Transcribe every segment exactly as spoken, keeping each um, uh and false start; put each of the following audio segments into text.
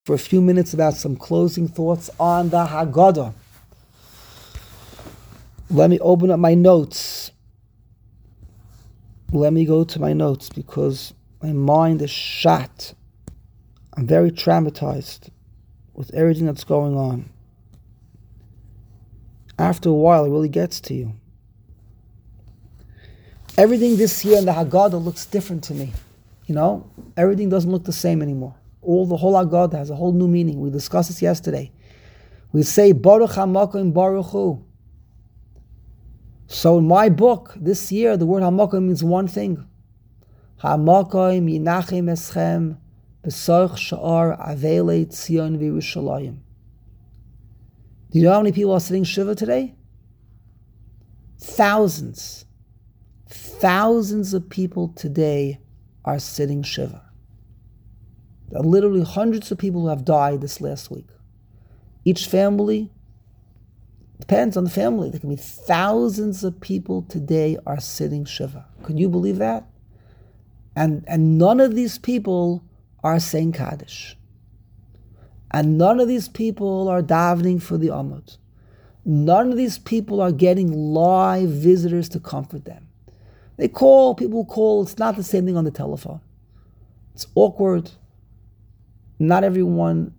for a few minutes about some closing thoughts on the Haggadah. Let me open up my notes. Let me go to my notes because my mind is shot. I'm very traumatized with everything that's going on. After a while, it really gets to you. Everything this year in the Haggadah looks different to me. You know, everything doesn't look the same anymore. All the whole Haggadah has a whole new meaning. We discussed this yesterday. We say Baruch HaMakom Baruch Hu. So in my book this year, the word HaMakom means one thing. HaMakom Yinachem Eschem B'Soch Sha'ar Avelei Tzion V'Yerushalayim. Do you know how many people are sitting Shiva today? Thousands. Thousands of people today are sitting Shiva. There are literally hundreds of people who have died this last week. Each family, depends on the family. There can be thousands of people today are sitting Shiva. Could you believe that? And, and none of these people are saying Kaddish. And none of these people are davening for the Amud. None of these people are getting live visitors to comfort them. They call, people call, it's not the same thing on the telephone. It's awkward. Not everyone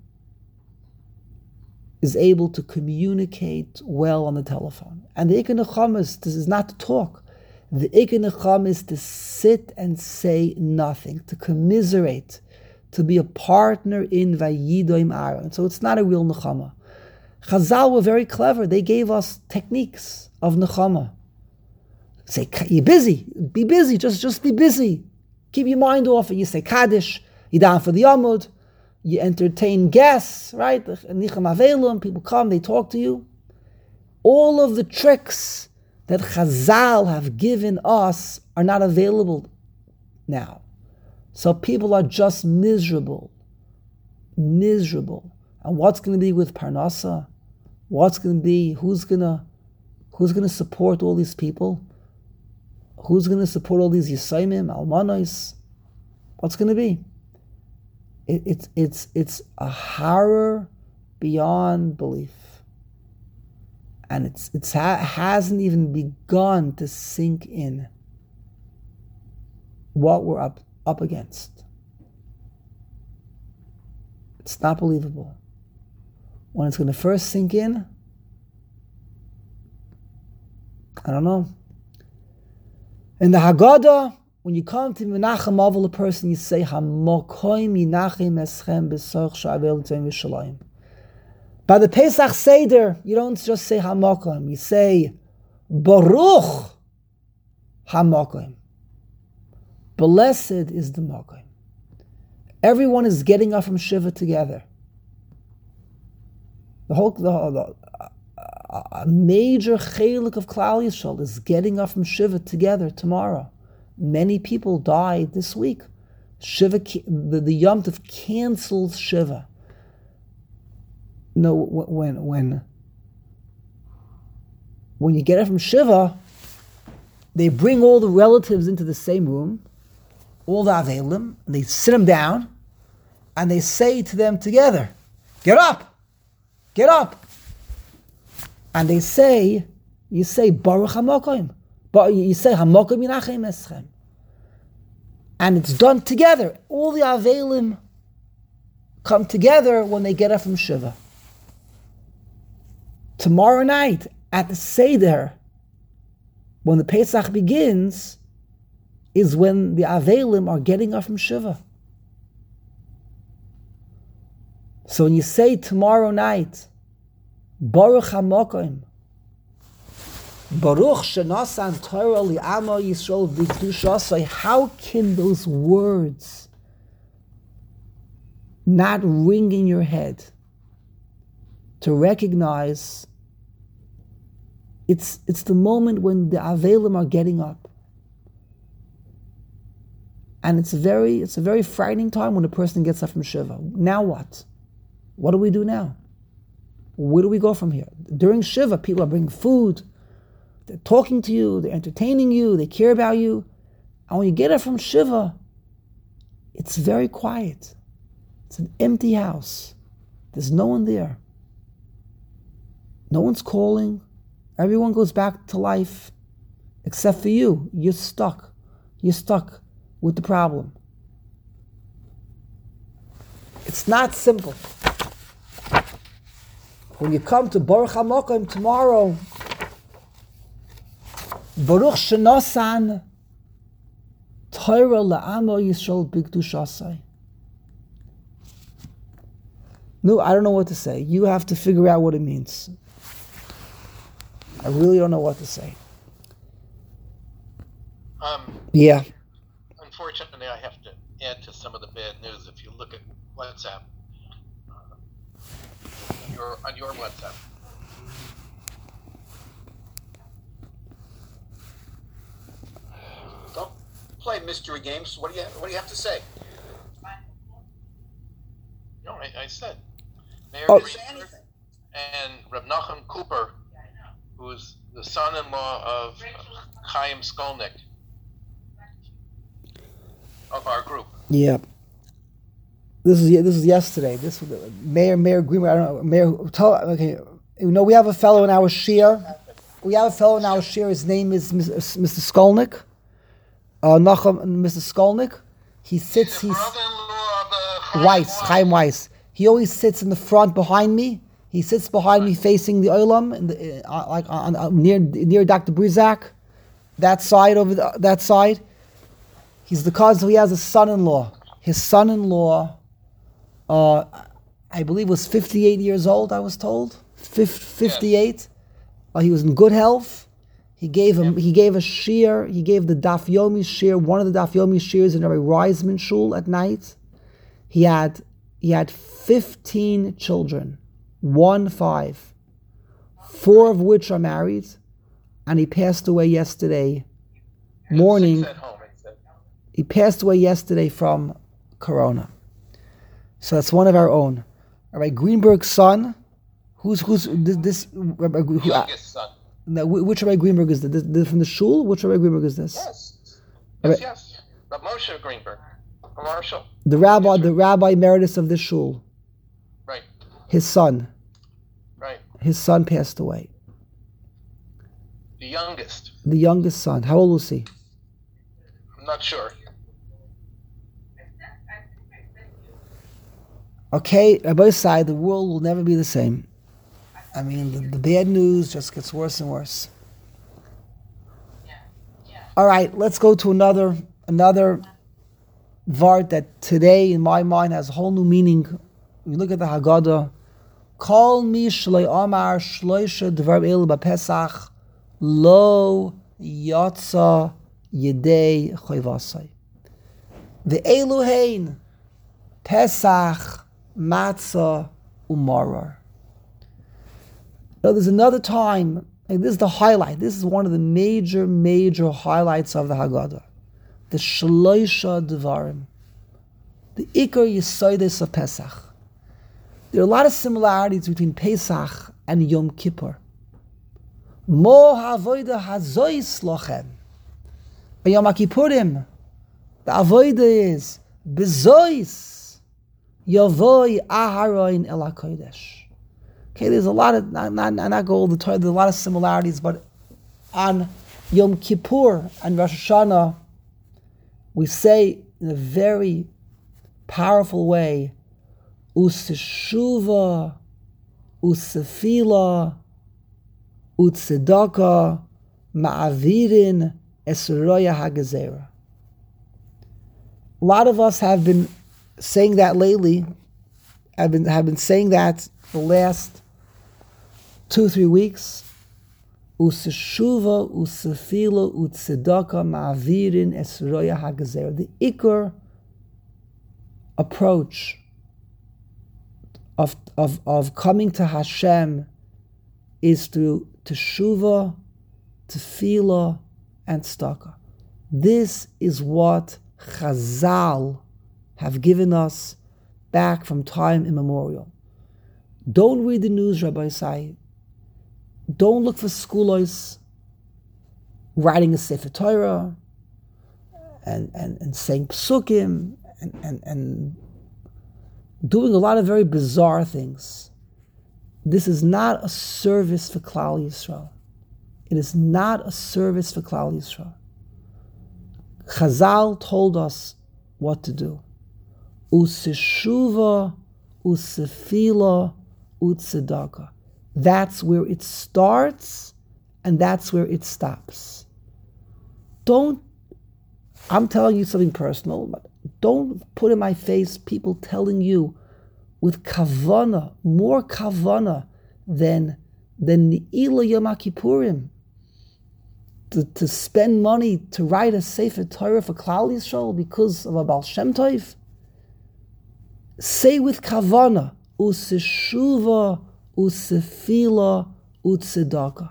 is able to communicate well on the telephone. And the Ikar Nechamis, this is not to talk. The Ikar Nechamis is to sit and say nothing, to commiserate, to be a partner in Vayidoim Aaron. So it's not a real Nechama. Chazal were very clever. They gave us techniques of Nechama. Say, you're busy. Be busy. Just, just be busy. Keep your mind off it. You say Kaddish. You down for the Amud. You entertain guests, right? Nicham Avelum. People come. They talk to you. All of the tricks that Chazal have given us are not available now. So people are just miserable. Miserable. And what's going to be with Parnasa? What's going to be? Who's going to, who's going to support all these people? Who's going to support all these Yisayimim, Almanos? What's going to be? It, it's it's it's a horror beyond belief, and it's it's ha- hasn't even begun to sink in what we're up up against. It's not believable. When it's going to first sink in, I don't know. In the Haggadah, when you come to Menachem Avol, a person, you say, HaMakom Yinachem Eschem B'Soch Sha'avel Tzion V'Yerushalayim. By the Pesach Seder, you don't just say HaMakom, you say, Baruch HaMakom. Blessed is the Makom. Everyone is getting up from Shiva together. The whole, the, the a major chelik of Klal Yisrael is getting up from Shiva together tomorrow. Many people died this week. Shiva, the, the Yom Tov cancels Shiva. No, when when when you get up from Shiva, they bring all the relatives into the same room, all the Avelim, and they sit them down, and they say to them together, "Get up, get up." And they say, you say, Baruch HaMakom. But you say, HaMakom Yinachem Eschem. And it's done together. All the Avelim come together when they get up from Shiva. Tomorrow night, at the Seder, when the Pesach begins, is when the Avelim are getting up from Shiva. So when you say tomorrow night, Baruch HaMakom, Baruch Shenasan Torah Li'ama Yisrael V'Kedushasai, how can those words not ring in your head to recognize it's it's the moment when the Avelim are getting up, and it's very it's a very frightening time when a person gets up from Shiva. Now what? What do we do now? Where do we go from here? During Shiva, people are bringing food, they're talking to you, they're entertaining you, they care about you. And when you get up from Shiva, it's very quiet. It's an empty house. There's no one there. No one's calling. Everyone goes back to life except for you. You're stuck. You're stuck with the problem. It's not simple. When you come to Baruch HaMokim tomorrow, Baruch Shenosan Torah La'amo Yisrael B'Kedushasai. No, I don't know what to say. You have to figure out what it means. I really don't know what to say. Um, yeah. Unfortunately, I have to add to some of the bad news. If you look at WhatsApp, uh, your, on your WhatsApp, don't play mystery games. What do you What do you have to say? No, I, I said Mayor Oh. Greenberg and Reb Nachum Cooper, who's the son-in-law of Chaim Skolnick of our group. Yeah. This is this is yesterday. This was Mayor Mayor Greenberg. I don't know. Mayor. Tell okay. You know we have a fellow in our shir. We have a fellow in our shir. His name is Mister Skolnick. Uh, Nachum, Mister Skolnick. He sits. He's the He's brother-in-law of uh, Chaim Weiss, Chaim Weiss. He always sits in the front behind me. He sits behind me, facing the Olam, in the, uh, like on, on, near near Doctor Brizak, that side over the, that side. He's the cousin. He has a son-in-law. His son-in-law, uh, I believe, was fifty-eight years old. I was told, Fif- fifty-eight. Uh, he was in good health. He gave him. He gave a shear. He gave the Daf Yomi shear. One of the Daf Yomi shears in Rabbi Reisman shul at night. He had he had fifteen children, one five, four of which are married, and he passed away yesterday morning. Six at home, it said. He passed away yesterday from corona. So that's one of our own. Rabbi Greenberg's son, who's who's this? this Rabbi, who, uh, Youngest son. no, which Rabbi Greenberg is this? this, this from the shul? Which Rabbi Greenberg is this? Yes. Rabbi- Yes, yes. But Moshe Greenberg from our shul. The rabbi, Yes, the sir. rabbi emeritus of this shul. Right, His son, right. his son passed away. The youngest. The youngest son. How old was he? I'm not sure. Okay, on both sides, the world will never be the same. I mean, the, the bad news just gets worse and worse. All right, let's go to another another vart that today, in my mind, has a whole new meaning. You look at the Haggadah. Kol mi shloi amar shloisha dvar el b'Pesach lo yatsa yedei choivasai. The Eluhein Pesach matzah umarar. Now, there's another time, and this is the highlight. This is one of the major, major highlights of the Haggadah. The Shloisha Devarim. The Ikar Yesodis of Pesach. There are a lot of similarities between Pesach and Yom Kippur. Mo havoida hazois lochem. By Yom Kippurim, the avoida is bezois yavoi aharon el hakodesh. Okay, there's a lot of, not, not, not go all the time, there's a lot of similarities, but on Yom Kippur and Rosh Hashanah, we say in a very powerful way, Useshuva, Usefila, Utsedaka, Ma'avirin, Esroya Hagazera. A lot of us have been saying that lately, have been, have been saying that the last two, three weeks. Useshuva, usefila, utsedaka, ma'avirin, esroya hagazer. The ikar approach of, of, of coming to Hashem is through teshuva, tefillah, and tzedakah. This is what Chazal have given us back from time immemorial. Don't read the news, Rabbi Isai. Don't look for skulos writing a Sefer Torah and, and, and saying psukim and, and, and doing a lot of very bizarre things. This is not a service for Klal Yisrael. It is not a service for Klal Yisrael. Chazal told us what to do. Useshuva, usefila, utzedaka. That's where it starts, and that's where it stops. Don't, I'm telling you something personal, but don't put in my face people telling you with kavana, more kavana than than Ne'ilah Yom Kippurim, to, to spend money to write a Sefer Torah for Klal Yisrael because of a Baal Shem Tov. Say with kavana, useshuva, usefila, utzedaka.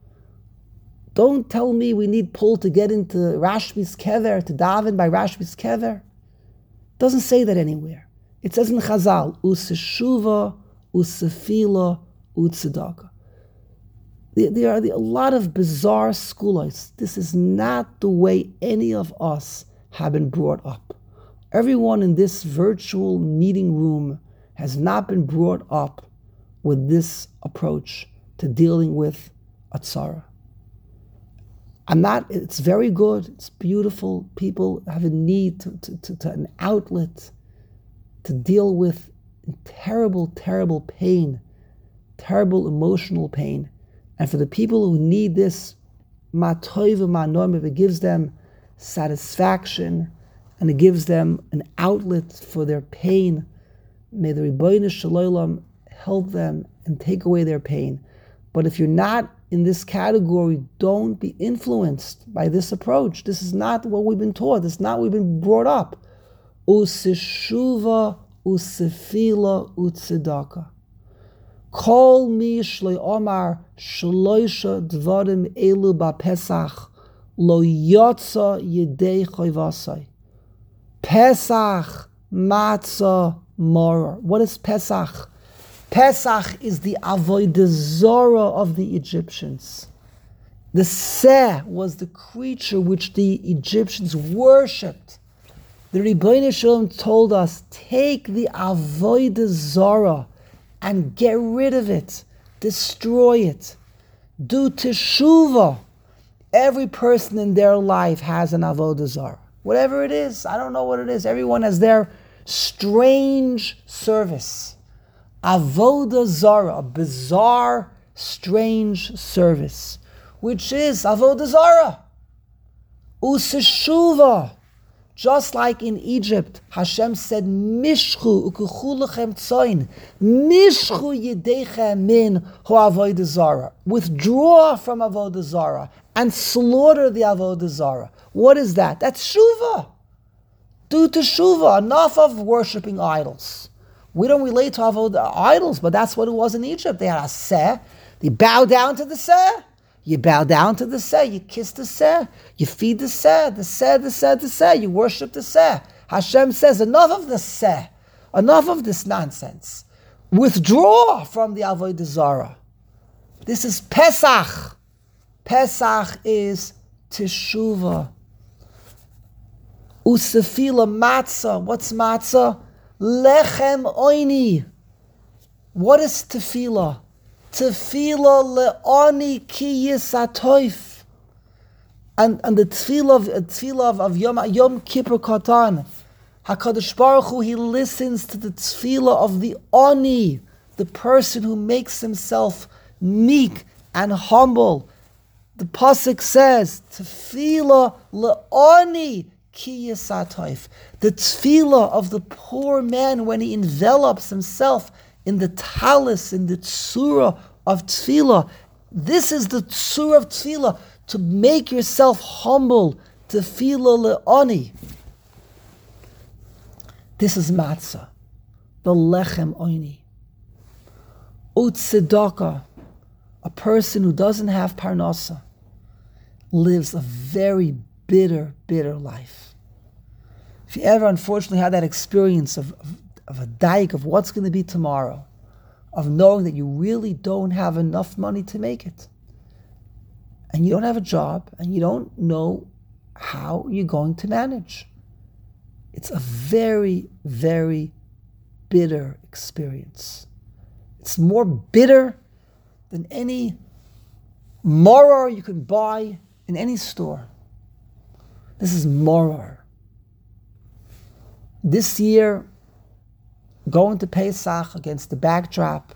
Don't tell me we need pull to get into Rashbi's kever, to daven by Rashbi's kever. It doesn't say that anywhere. It says in Chazal, useshuva, usefila, utzedaka. There are a lot of bizarre schools. This is not the way any of us have been brought up. Everyone in this virtual meeting room has not been brought up with this approach to dealing with a tzara. I'm not, it's very good, it's beautiful. People have a need to, to, to, to an outlet to deal with terrible, terrible pain, terrible emotional pain. And for the people who need this, ma toiva ma noim, if it gives them satisfaction and it gives them an outlet for their pain, may the Ribbono Shel Olam help them and take away their pain. But if you're not in this category, don't be influenced by this approach. This is not what we've been taught. This is not what we've been brought up. Useshuva, usefila, utzedaka. Kol mi shloi omar shloisha dvarim elu ba'Pesach lo yotza yedei choivasai. Pesach, matzah, maror. What is Pesach? Pesach is the avodah zarah of the Egyptians. The seh was the creature which the Egyptians worshipped. The Ribbono Shel Olam told us, take the avodah zarah and get rid of it, destroy it. Do teshuvah. Every person in their life has an avodah zarah. Whatever it is, I don't know what it is. Everyone has their strange service. Avodah zarah, a bizarre, strange service, which is avodah zarah. Useshuva. Just like in Egypt, Hashem said, Mishchu ukuchu lechem tzoin, Mishchu yedechem min ho avodah zarah. Withdraw from avodah zarah and slaughter the avodah zarah. What is that? That's shuva. Do teshuva. Enough of worshipping idols. We don't relate to avodah idols, but that's what it was in Egypt. They had a seh. They bow down to the seh. You bow down to the seh, you kiss the seh, you feed the seh, the seh, the seh, the seh, you worship the seh. Hashem says, enough of the seh, enough of this nonsense. Withdraw from the avodah zarah. This is Pesach. Pesach is teshuvah. Usefila matzah. What's matzah? Lechem oini. What is tefillah? Tefillah le'oni ki yisatoif. And, and the tefillah of, tefillah of, of Yom, Yom Kippur Katan, HaKadosh Baruch Hu, he listens to the tefillah of the oni, the person who makes himself meek and humble. The pasuk says, Tefillah le'oni ki yisatoif. The tefillah of the poor man when he envelops himself in the talis, in the tzura of tefillah. This is the tzura of tefillah, to make yourself humble, tefillah le'oni. This is matzah, the lechem oini. Utzedaka, a person who doesn't have parnasa, lives a very bitter, bitter life. If you ever unfortunately had that experience of, of of a daik of what's going to be tomorrow, of knowing that you really don't have enough money to make it, and you don't have a job, and you don't know how you're going to manage. It's a very, very bitter experience. It's more bitter than any maror you can buy in any store. This is maror. This year, going to Pesach against the backdrop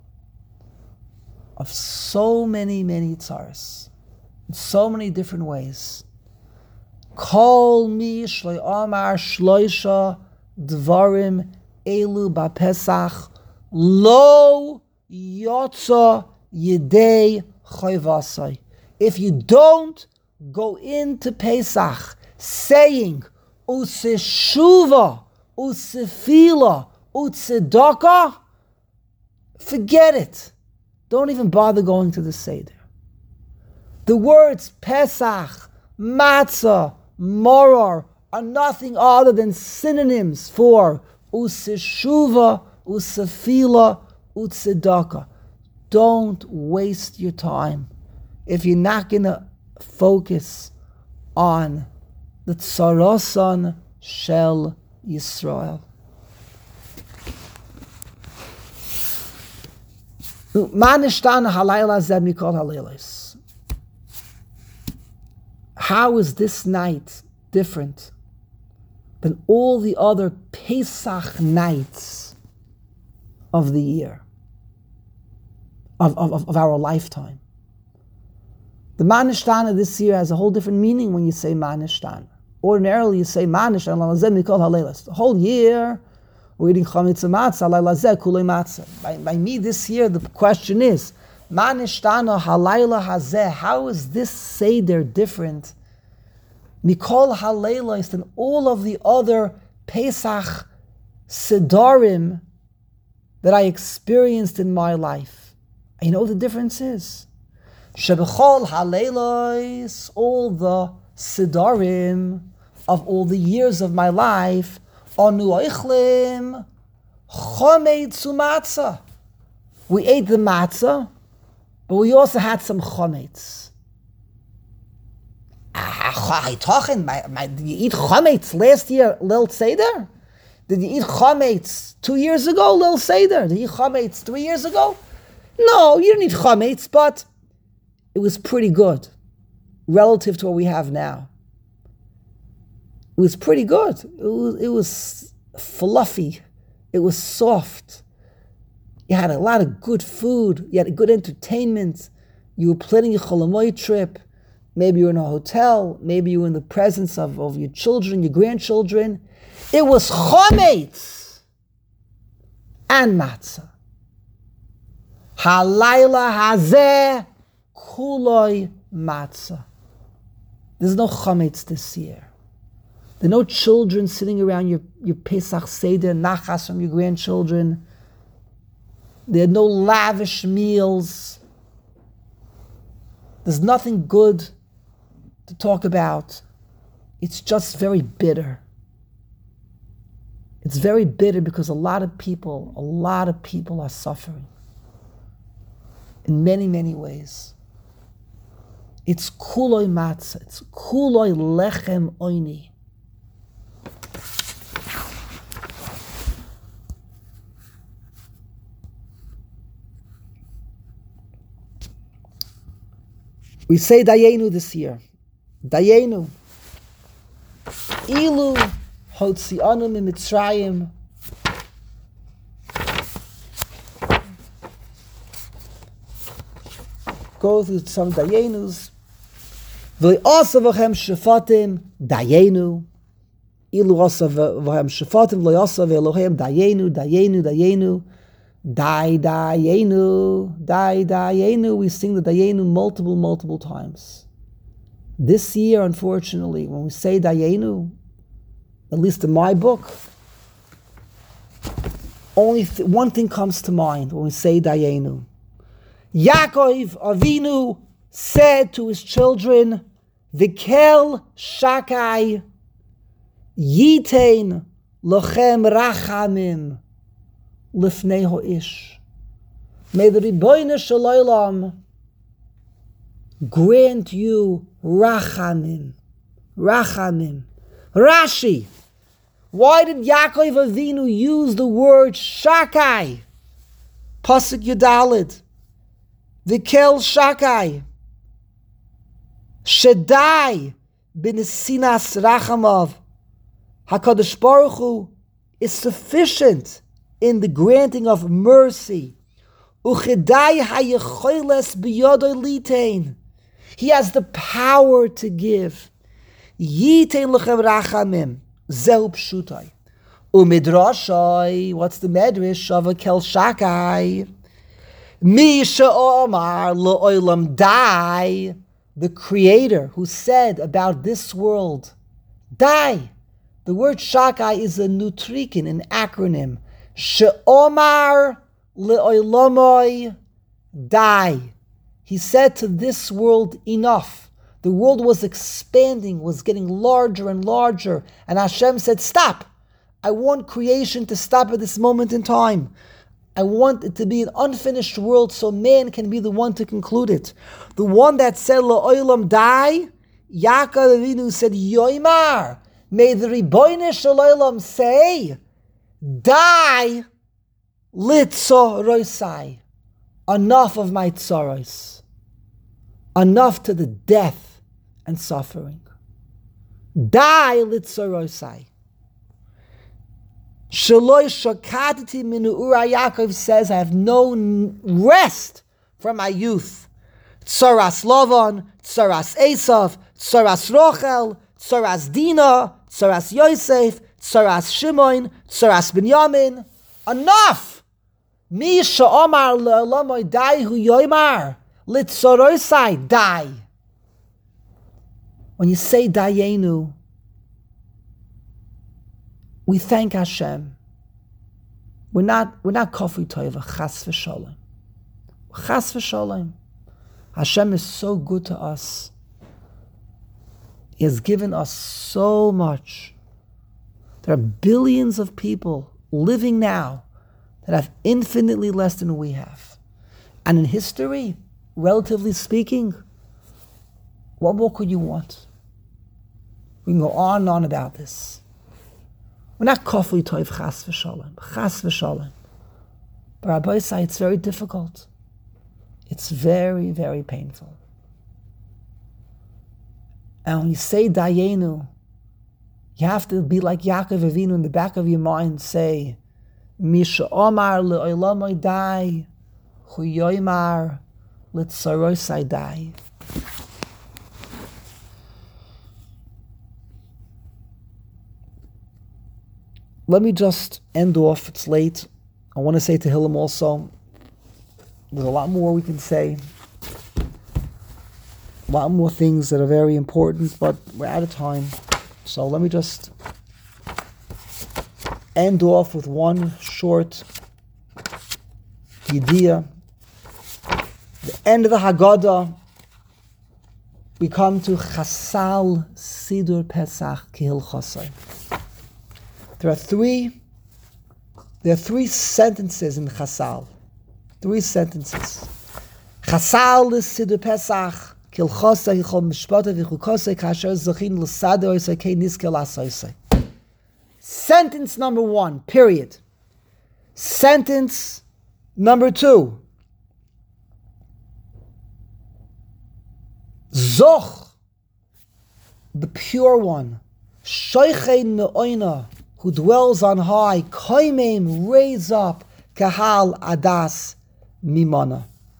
of so many, many tzaras, in so many different ways. Kol mi shloi amar shloisha dvarim elu ba'Pesach lo yotza yedei chayvasai. If you don't go into Pesach saying useshuva, usefila, utzedakah, forget it. Don't even bother going to the Seder. The words Pesach, Matzah, Moror are nothing other than synonyms for Useshuva, Usefila, Utzedakah. Don't waste your time if you're not going to focus on the Tzarosan Shel Yisrael. How is this night different than all the other Pesach nights of the year, of, of, of our lifetime? The Manishtana this year has a whole different meaning when you say Manishtana. Ordinarily you say Manishtana, the whole year we're eating chametz matzah, halayla kulei matzah. By, by me this year, the question is, Manishtana halayla hazeh, how is this Seder different? Mikol halayla is than all of the other Pesach Sedarim that I experienced in my life. And you know what the difference is? Shebechol halayla, all the Sedarim of all the years of my life, Anu oichlim chometz umatzah. We ate the matzah, but we also had some chometz. Ah, talking, my, my, did you eat chometz last year, Lil Seder? Did you eat chometz two years ago, Lil Seder? Did you eat chometz three years ago? No, you didn't eat chometz, but it was pretty good relative to what we have now. It was pretty good. It was, it was fluffy. It was soft. You had a lot of good food. You had a good entertainment. You were planning a Cholamoy trip. Maybe you were in a hotel. Maybe you were in the presence of, of your children, your grandchildren. It was chometz and matzah. Halayla hazeh kuloi matzah. There's no chometz this year. There are no children sitting around your, your Pesach Seder, nachas from your grandchildren. There are no lavish meals. There's nothing good to talk about. It's just very bitter. It's very bitter because a lot of people, a lot of people are suffering in many, many ways. It's kuloi matzah. It's kuloi lechem oini. We say Dayenu this year. Dayenu. Ilu hotzianu mimitzrayim. Go through some Dayenus. V'asa v'chem shefatim Dayenu. Ilu asa v'chem shefatim v'asa v'elohem Dayenu, Dayenu, Dayenu. Dai Dayenu, Dai Dayenu. We sing the Dayenu multiple, multiple times. This year, unfortunately, when we say Dayenu, at least in my book, only th- one thing comes to mind when we say Dayenu. Yaakov Avinu said to his children, V'kel shakai yitein lochem rachamim lifnei ho'ish. May the Ribono Shel Olam grant you rachamim. Rachamim. Rashi. Why did Yaakov Avinu use the word Shakai? Pasuk Yudalid. Vikel Shakai. Shaddai b'nesinas rachamav. HaKadosh Baruch Hu is sufficient in the granting of mercy. Uchedai hayecholes b'yodoi litein. He has the power to give. Yitein lechem rachamim. Zehu pshutai. Umidrashai. What's the medrash of a kel shakai? Mi she'omar le'olam dai. The Creator who said about this world, dai. The word shakai is a nutrikin, an acronym. She'omar le'olamoi dai. He said to this world, enough. The world was expanding, was getting larger and larger. And Hashem said, stop. I want creation to stop at this moment in time. I want it to be an unfinished world so man can be the one to conclude it. The one that said, La'olam dai, Yaakov Avinu said, Yoimar. May the Ribono Shel Olam say, dai litzorosai. Enough of my tzoros. Enough to the death and suffering. Dai litzorosai. Shaloi shakatiti minu ura. Yaakov says, I have no rest from my youth. Tzoras Lavan, Tzoras Esav, Tzoras Rochel, Tzoras Dina, Tzoras Yosef, Tzoras Shimon, Tzoras Binyamin. Enough! Mi sha'omar le'olamoi dai hu yoimar litzorosai dai. When you say dayenu, we thank Hashem. We're not we're not kafui toiva, chas v'sholem. Chas v'sholem. Hashem is so good to us. He has given us so much. There are billions of people living now that have infinitely less than we have. And in history, relatively speaking, what more could you want? We can go on and on about this. We're not kafui toiv chas v'sholem, chas v'sholem. But Rabbi say it's very difficult. It's very, very painful. And when you say dayenu, you have to be like Yaakov Avinu in the back of your mind, say, Misha Omar le'olamoi dai, hu yoimar litzorosai dai. Let me just end off, it's late. I want to say to Hillam also, there's a lot more we can say. A lot more things that are very important, but we're out of time. So let me just end off with one short idea. The end of the Haggadah, we come to Chasal Sidur Pesach Kihilchosai. There are three, there are three sentences in Chasal. Three sentences. Chasal Sidur Pesach Kilchosai Chol Mishpata V'Chukosai Kasher Zachin L'Sadeh Oisai Kei Nizke L'Asoisai. Sentence number one, period. Sentence number two. Zoch, the pure one, Shoichein Me'oina, who dwells on high, Koimim, raise up, Kahal Adas Mimana.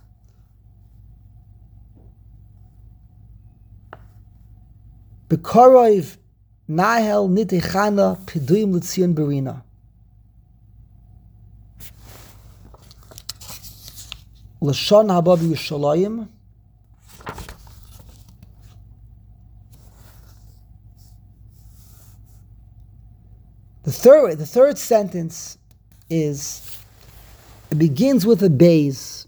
Bekorov Nahel Nitechana Piduyim L'Tzion Berina. Lashon Haba B'Yushalayim. The third, the third sentence is, it begins with a bays.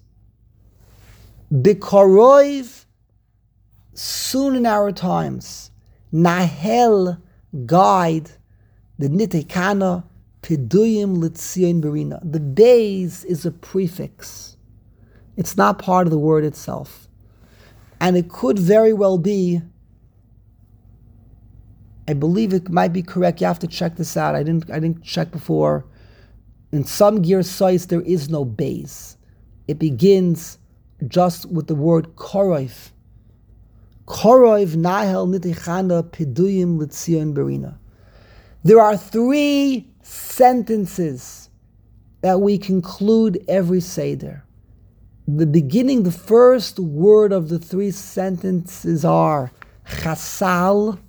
Bekorov, soon in our times. Nahel, guide, the nitekana, piduyim l'tzion berina. The bays is a prefix. It's not part of the word itself. And it could very well be I believe it might be correct. You have to check this out. I didn't I didn't check before. In some gear sites, there is no base. It begins just with the word koroiv. Koroiv nahel nitichana piduyim litzion berina. There are three sentences that we conclude every Seder. The beginning, the first word of the three sentences are chasal,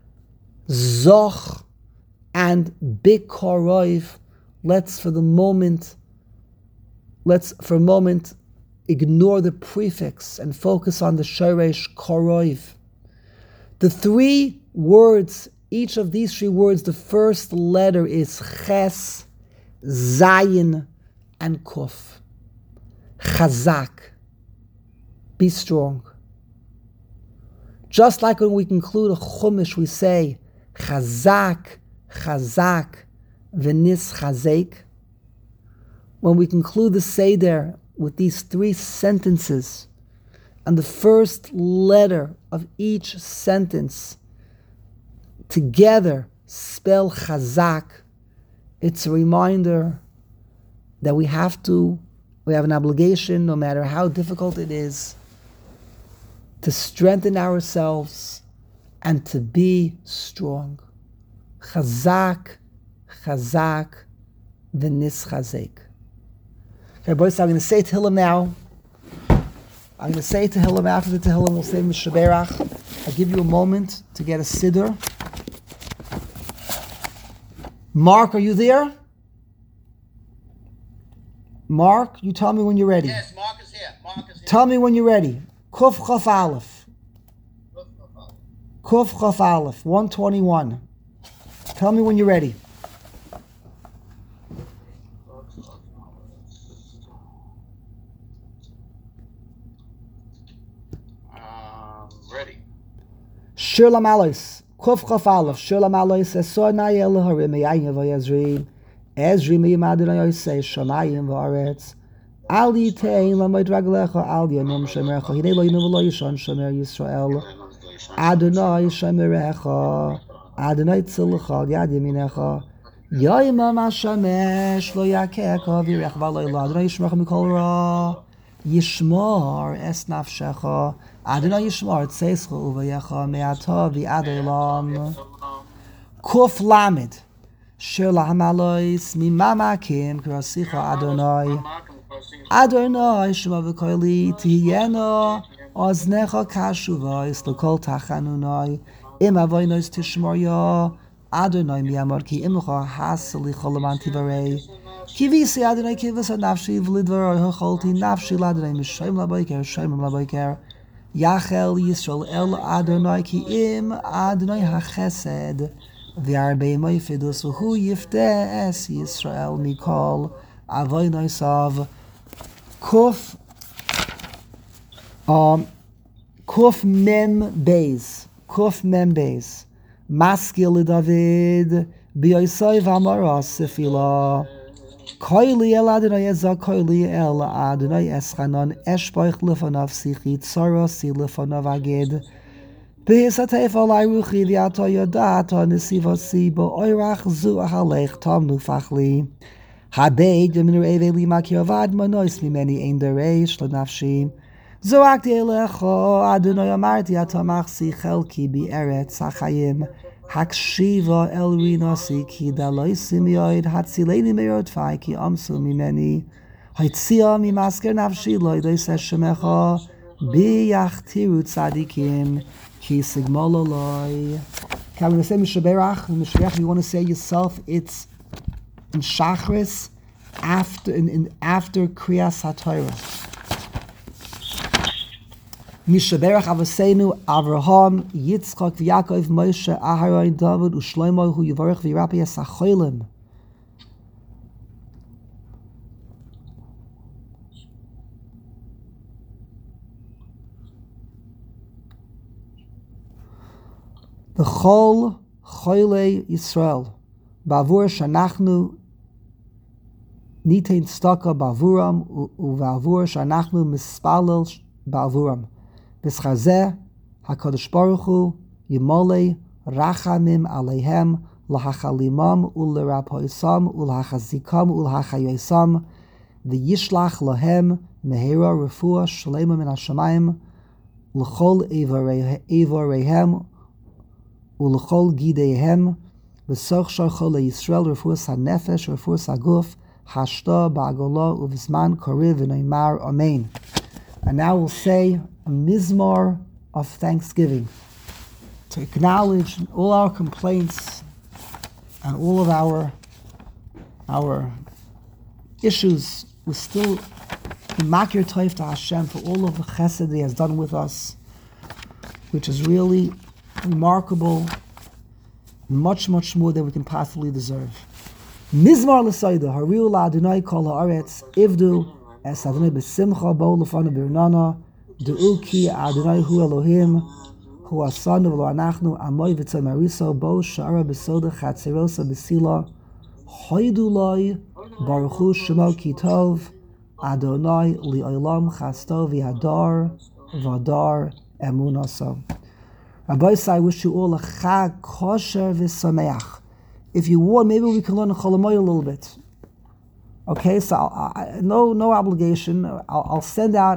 zoch, and bikoroiv. Let's for the moment, let's for a moment ignore the prefix and focus on the shoresh koroiv. The three words, each of these three words, the first letter is ches, zayin, and kuf. Chazak. Be strong. Just like when we conclude a chumash, we say chazak, chazak, v'nis chazek. When we conclude the Seder with these three sentences, and the first letter of each sentence together spell chazak, it's a reminder that we have to, we have an obligation, no matter how difficult it is, to strengthen ourselves and to be strong. Chazak, chazak, v'nis chazek. Okay, boys, I'm going to say Tehillim now. I'm going to say Tehillim. After the Tehillim, we'll say Mishnah Berach. I'll give you a moment to get a siddur. Mark, are you there? Mark, you tell me when you're ready. Yes, Mark is here. Mark is here. Tell me when you're ready. Kuf Chaf Aleph. Kuf Chaf Aleph, one twenty-one. Tell me when you're ready. Um, ready. Shir Lamalois. Kuf Chaf Aleph. Shir Lamalois. Esor Nayel Harim Yayin Vayezri. Ezri Miymadin Yosei Shamayim V'Aretz. Al Yitein Lamoid Raglecha Al Yonim Shemerecha. Hidei Lo Yinu V'Lo Yishon Shemer Yisrael. Adonai Shemerecha. Adonai Tzilcha Yad Yaminecha. Yoimam HaShamesh Lo Yakeka V'Yirech V'Lo Yila. Adonai Yishmerecha Mikol Ra. Yishmor Es Nafshecha. Adonai Yishmor Tzeischa Uvayecha Me'ata V'Ad Olam. Kuf Lamed. Shir Lahamalois Mimamakim Krasicha Adonai. Adonai Shema V'Koili Tihiyena Oznecha Kashuvais L'Kol Tachanunai Im Avoinos Tishmorya Adonai Miyamor Ki Imcha Hasali Cholaman Tivarei Kivisi Adonai Kivisa Nafshi V'Lidvaroi Hacholti Nafshi L'Adonai Mishaim L'Boiker Shaim L'Boiker Yachel Yisrael El Adonai Ki Im Adonai HaChesed V'Arbei Moifidus V'Hu Yifte Es Yisrael Mikol Avoinos Av Kuf um Kuf Mem Beis Kuf Mem Beis Maskil David B'Yosai V'Amaras Sefila Koili El Adonai Ezah Koili El Adonai Eschanon Eshboich Lefanav Sichi Tzara Si Lefanav Aged B'Hisatef Alai Ruchi V'Ato Yodato Nesivasi B'Oirach Zu Ahalech Tam Nufachli Habed Yeminur Eveli Makiravad Monois Mimeni Ein Dereish L'Nafshi Zoakti Elecho Adonai Amarti Atamachsi Chelki B'Eretz HaChayim Hakshiva El Rinasi Ki Daloi Simyoid Hatzileni Meirot Fai Ki Amsu Mimeni Haitzia Mimasker Nafshi Loidoi Seshemecha B'Yachtiru Tzadikim Ki Sigmolo Loi. Okay, I'm going to say Mishnah Berach. Mishnah Berach, you want to say yourself, it's in Shachris, after in, in after Kriyas HaTorah. Mishnah Berach Avosenu Avraham Yitzchak V'Yakov Moshe Aharon David Ushlomo Hu Yivarech V'Yirapi Es HaCholim. The Chol Choyle Yisrael Bavur Shanachnu Nitain Staka Bavuram Uvavur Shanachnu Mispalel Bavuram B'Schazeh HaKadosh Baruch Hu Yimolei rachamim aleihem, lahachalimam, ulerapoisam, ulahachazikam, ulahachayoisam, v'yishlach lahem, mehera refuah shalema min hashamayim, l'chol evoreihem, ul'chol gideihem, v'soch sharcho leYisrael refuas hanefesh, refuas haguf, hashta ba'agola uv'zman koriv v'noimar amen. And now we'll say a mizmor of thanksgiving to acknowledge all our complaints and all of our our issues. We're still makir toiv to Hashem for all of the chesed He has done with us, which is really remarkable, much, much more than we can possibly deserve. Mizmar l'sayda, hariu la'adonai kol ha'aretz, ivdu es Adonai b'simcha bo l'fanu b'rinana, du'u ki Adonai hu Elohim, hu asanu v'lo anachnu, amoy v'tzay mariso, bo sha'ara b'soda chatzerosa b'sila, hoidu loy, baruchu shemo ki tov, Adonai li'olam chasto v'yadar, v'adar emunasa. Rabbi, I wish you all a chag kosher v'sameach. If you want, maybe we can learn a cholamoy a little bit. Okay, so I'll, I, no no obligation. I'll, I'll send out